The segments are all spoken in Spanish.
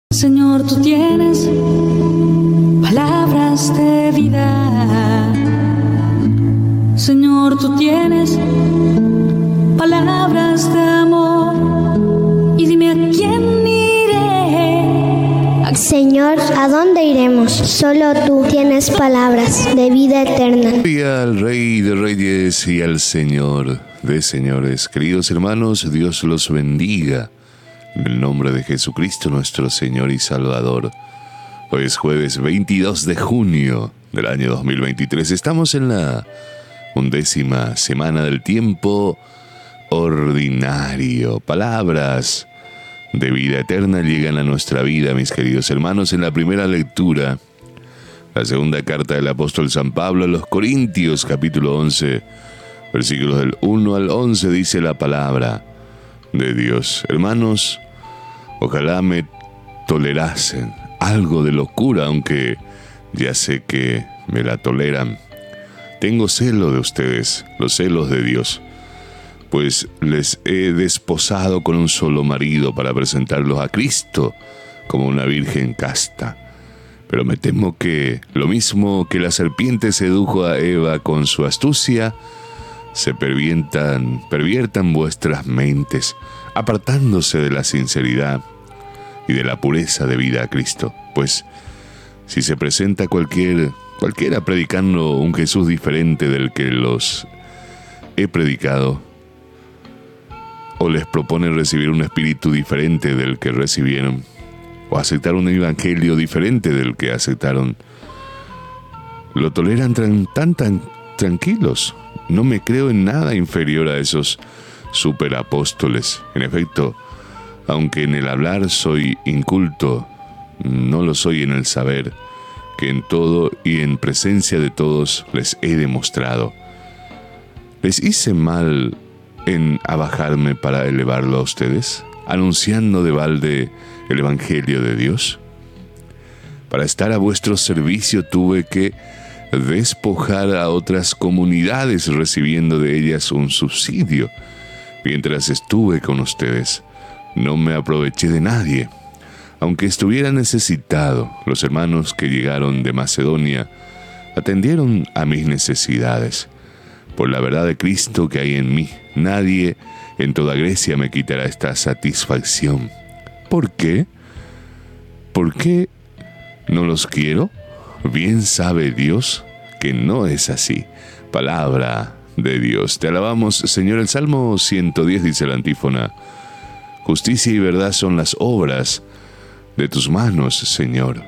Señor, tú tienes palabras de vida. Señor, tú tienes palabras de amor. Y dime, ¿a quién iré? Señor, ¿a dónde iremos? Solo tú tienes palabras de vida eterna. Gloria al Rey de Reyes y al Señor de Señores. Queridos hermanos, Dios los bendiga. En el nombre de Jesucristo, nuestro Señor y Salvador. Hoy es jueves 22 de junio del año 2023. Estamos en la 11ª semana del tiempo ordinario. Palabras de vida eterna llegan a nuestra vida, mis queridos hermanos. En la primera lectura, la segunda carta del apóstol San Pablo a los Corintios, capítulo 11, versículos del 1 al 11, dice la palabra de Dios. Hermanos, ojalá me tolerasen algo de locura, aunque ya sé que me la toleran. Tengo celo de ustedes, los celos de Dios, pues les he desposado con un solo marido para presentarlos a Cristo como una virgen casta. Pero me temo que, lo mismo que la serpiente sedujo a Eva con su astucia, se perviertan vuestras mentes, apartándose de la sinceridad y de la pureza debida a Cristo. Pues, si se presenta cualquiera predicando un Jesús diferente del que los he predicado, o les proponen recibir un espíritu diferente del que recibieron, o aceptar un evangelio diferente del que aceptaron, lo toleran tan tranquilos. No me creo en nada inferior a esos superapóstoles. En efecto, aunque en el hablar soy inculto, no lo soy en el saber, que en todo y en presencia de todos les he demostrado. ¿Les hice mal en abajarme para elevarlo a ustedes, anunciando de balde el evangelio de Dios? Para estar a vuestro servicio tuve que despojar a otras comunidades, recibiendo de ellas un subsidio. Mientras estuve con ustedes, no me aproveché de nadie. Aunque estuviera necesitado, los hermanos que llegaron de Macedonia atendieron a mis necesidades. Por la verdad de Cristo que hay en mí, nadie en toda Grecia me quitará esta satisfacción. ¿Por qué? ¿Por qué no los quiero? Bien sabe Dios que no es así. Palabra de Dios. Te alabamos, Señor. El Salmo 110 dice la antífona: justicia y verdad son las obras de tus manos, Señor.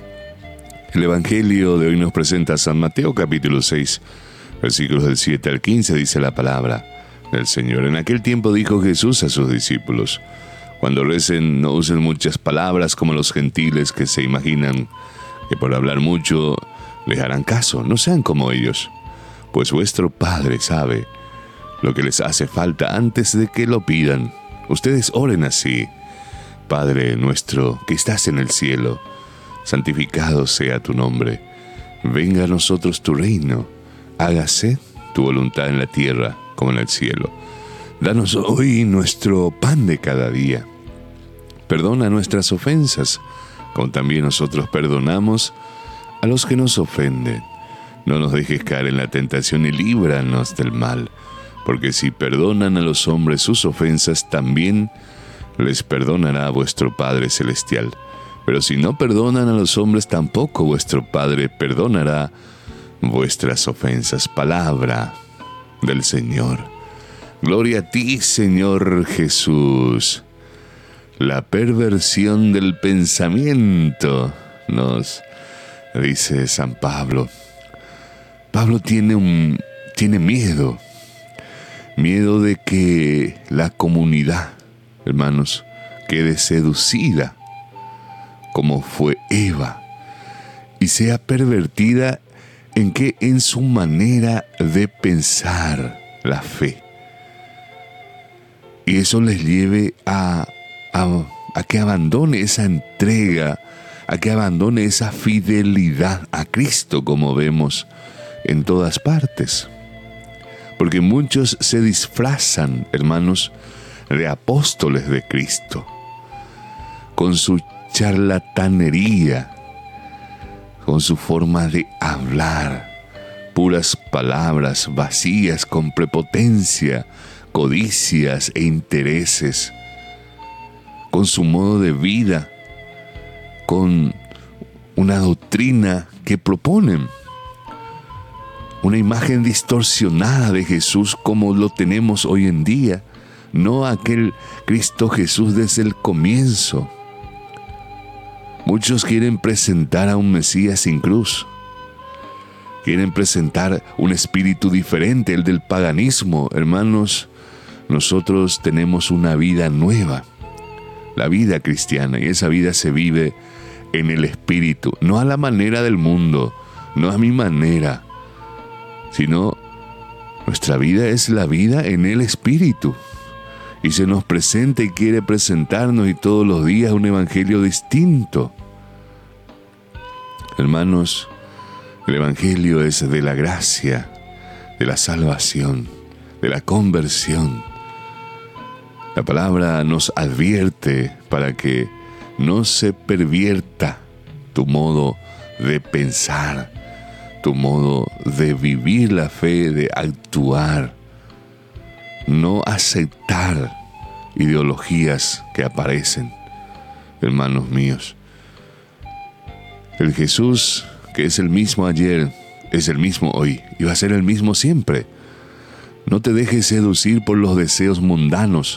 El Evangelio de hoy nos presenta a San Mateo, capítulo 6, versículos del 7 al 15, dice la palabra del Señor. En aquel tiempo dijo Jesús a sus discípulos: cuando recen, no usen muchas palabras como los gentiles que se imaginan que por hablar mucho les harán caso. No sean como ellos, pues vuestro Padre sabe lo que les hace falta antes de que lo pidan. Ustedes oren así: Padre nuestro que estás en el cielo, santificado sea tu nombre. Venga a nosotros tu reino. Hágase tu voluntad en la tierra como en el cielo. Danos hoy nuestro pan de cada día. Perdona nuestras ofensas, como también nosotros perdonamos a los que nos ofenden. No nos dejes caer en la tentación y líbranos del mal, porque si perdonan a los hombres sus ofensas, también les perdonará vuestro Padre Celestial. Pero si no perdonan a los hombres, tampoco vuestro Padre perdonará vuestras ofensas. Palabra del Señor. Gloria a ti, Señor Jesús. La perversión del pensamiento, nos dice San Pablo. Pablo tiene miedo de que la comunidad, hermanos, quede seducida como fue Eva y sea pervertida en su manera de pensar la fe. Y eso les lleve a que abandone esa entrega, a que abandone esa fidelidad a Cristo, como vemos en todas partes. Porque muchos se disfrazan, hermanos, de apóstoles de Cristo, con su charlatanería, con su forma de hablar, puras palabras vacías con prepotencia, codicias e intereses, con su modo de vida, con una doctrina que proponen, una imagen distorsionada de Jesús como lo tenemos hoy en día, no aquel Cristo Jesús desde el comienzo. Muchos quieren presentar a un Mesías sin cruz. Quieren presentar un espíritu diferente, el del paganismo. Hermanos, nosotros tenemos una vida nueva, la vida cristiana, y esa vida se vive en el espíritu, no a la manera del mundo, no a mi manera, sino nuestra vida es la vida en el espíritu. Y se nos presenta y quiere presentarnos y todos los días un evangelio distinto. Hermanos, el evangelio es de la gracia, de la salvación, de la conversión. La palabra nos advierte para que no se pervierta tu modo de pensar, tu modo de vivir la fe, de actuar. No aceptar ideologías que aparecen, hermanos míos. El Jesús que es el mismo ayer, es el mismo hoy y va a ser el mismo siempre. No te dejes seducir por los deseos mundanos.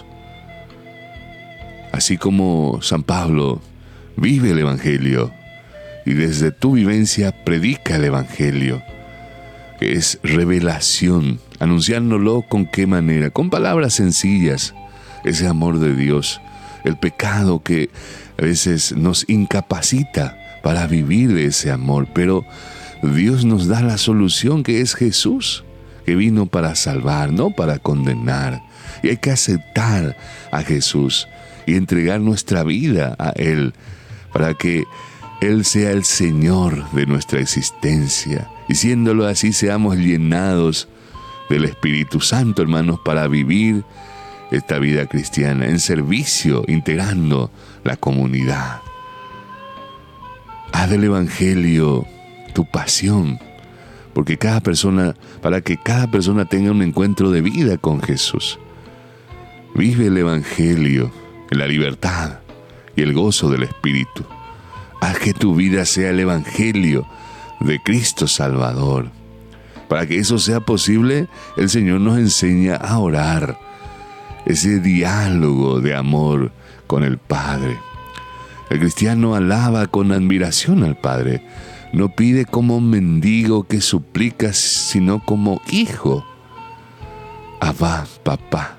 Así como San Pablo vive el Evangelio y desde tu vivencia predica el Evangelio, que es revelación, anunciándolo con qué manera, con palabras sencillas, ese amor de Dios, el pecado que a veces nos incapacita para vivir de ese amor, pero Dios nos da la solución, que es Jesús, que vino para salvar, no para condenar, y hay que aceptar a Jesús y entregar nuestra vida a Él, para que Él sea el Señor de nuestra existencia, y siéndolo así seamos llenados del Espíritu Santo, hermanos, para vivir esta vida cristiana en servicio, integrando la comunidad. Haz del Evangelio tu pasión, porque para que cada persona tenga un encuentro de vida con Jesús. Vive el Evangelio en la libertad y el gozo del Espíritu. Haz que tu vida sea el Evangelio de Cristo Salvador. Para que eso sea posible, el Señor nos enseña a orar, ese diálogo de amor con el Padre. El cristiano alaba con admiración al Padre. No pide como mendigo que suplica, sino como hijo. Abba, papá.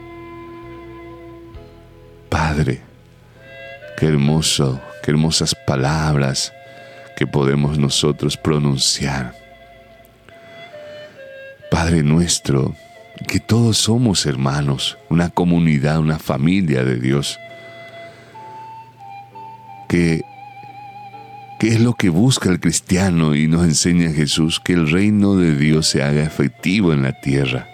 Padre, qué hermoso, qué hermosas palabras que podemos nosotros pronunciar. Padre nuestro, que todos somos hermanos, una comunidad, una familia de Dios. ¿Qué es lo que busca el cristiano? Y nos enseña Jesús que el reino de Dios se haga efectivo en la tierra.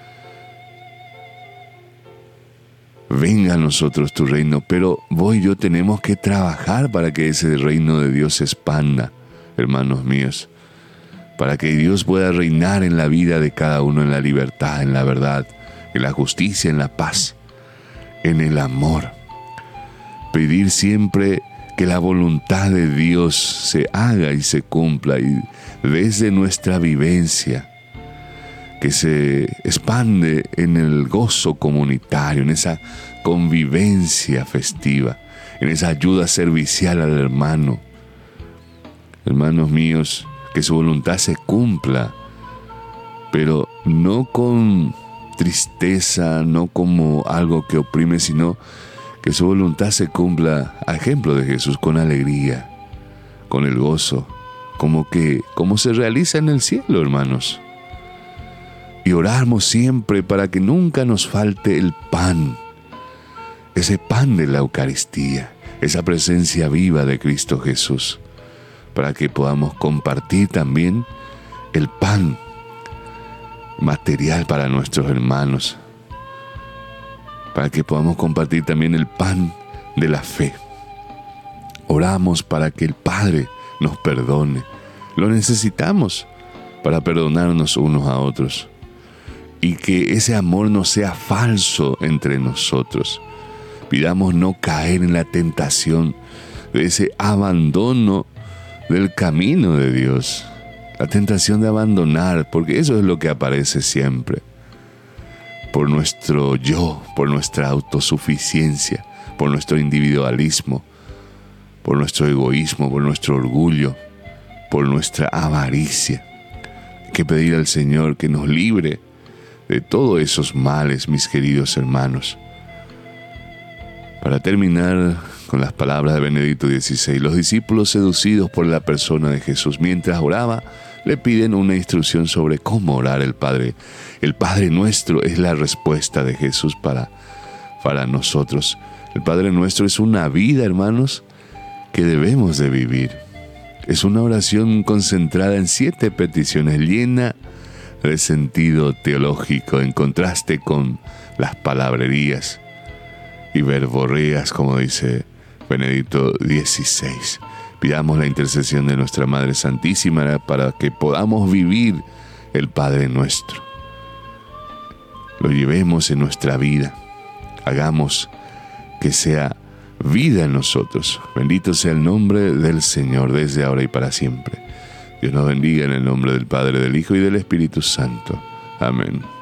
Venga a nosotros tu reino, pero vos y yo tenemos que trabajar para que ese reino de Dios se expanda, hermanos míos, para que Dios pueda reinar en la vida de cada uno, en la libertad, en la verdad, en la justicia, en la paz, en el amor. Pedir siempre que la voluntad de Dios se haga y se cumpla, y desde nuestra vivencia, que se expande en el gozo comunitario, en esa convivencia festiva, en esa ayuda servicial al hermano. Hermanos míos, que su voluntad se cumpla, pero no con tristeza, no como algo que oprime, sino que su voluntad se cumpla a ejemplo de Jesús, con alegría, con el gozo, como se realiza en el cielo, hermanos. Y oramos siempre para que nunca nos falte el pan, ese pan de la Eucaristía, esa presencia viva de Cristo Jesús, para que podamos compartir también el pan material para nuestros hermanos, para que podamos compartir también el pan de la fe, Oramos para que el Padre nos perdone. Lo necesitamos para perdonarnos unos a otros. Y que ese amor no sea falso entre nosotros. Pidamos no caer en la tentación de ese abandono del camino de Dios. La tentación de abandonar, porque eso es lo que aparece siempre. Por nuestro yo, por nuestra autosuficiencia, por nuestro individualismo, por nuestro egoísmo, por nuestro orgullo, por nuestra avaricia. Hay que pedir al Señor que nos libre de todos esos males, mis queridos hermanos. Para terminar con las palabras de Benedicto XVI, los discípulos, seducidos por la persona de Jesús, mientras oraba, le piden una instrucción sobre cómo orar el Padre. El Padre Nuestro es la respuesta de Jesús para nosotros. El Padre Nuestro es una vida, hermanos, que debemos de vivir. Es una oración concentrada en 7 peticiones, llena de sentido teológico, en contraste con las palabrerías y verborreas, como dice Benedicto XVI. Pidamos la intercesión de nuestra Madre Santísima para que podamos vivir el Padre Nuestro. Lo llevemos en nuestra vida. Hagamos que sea vida en nosotros. Bendito sea el nombre del Señor desde ahora y para siempre. Dios nos bendiga en el nombre del Padre, del Hijo y del Espíritu Santo. Amén.